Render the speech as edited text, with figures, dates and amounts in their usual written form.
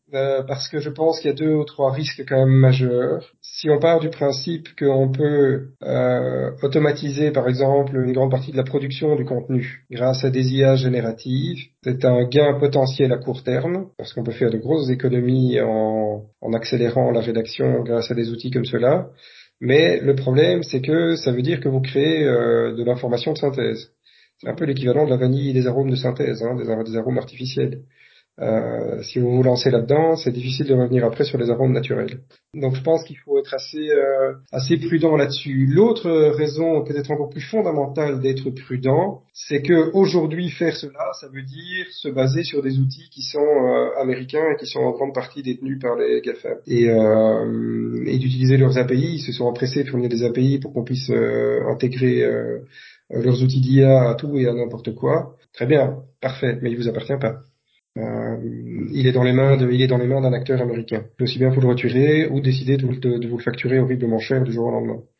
parce que je pense qu'il y a 2 ou 3 risques quand même majeurs. Si on part du principe qu'on peut automatiser, par exemple, une grande partie de la production du contenu grâce à des IA génératives, c'est un gain potentiel à court terme, parce qu'on peut faire de grosses économies en accélérant la rédaction grâce à des outils comme cela. Mais le problème, c'est que ça veut dire que vous créez de l'information de synthèse. C'est un peu l'équivalent de la vanille et des arômes de synthèse, hein, des arômes artificiels. Si vous vous lancez là-dedans, c'est difficile de revenir après sur les arômes naturels. Donc je pense qu'il faut être assez prudent là-dessus. L'autre raison, peut-être encore plus fondamentale d'être prudent, c'est que aujourd'hui faire cela, ça veut dire se baser sur des outils qui sont américains et qui sont en grande partie détenus par les GAFA. Et d'utiliser leurs API, ils se sont empressés de fournir des API pour qu'on puisse intégrer leurs outils d'IA à tout et à n'importe quoi. Très bien, parfait, mais il vous appartient pas. Il est dans les mains d'un acteur américain. Aussi bien vous le retirer ou décider de vous le facturer horriblement cher du jour au lendemain.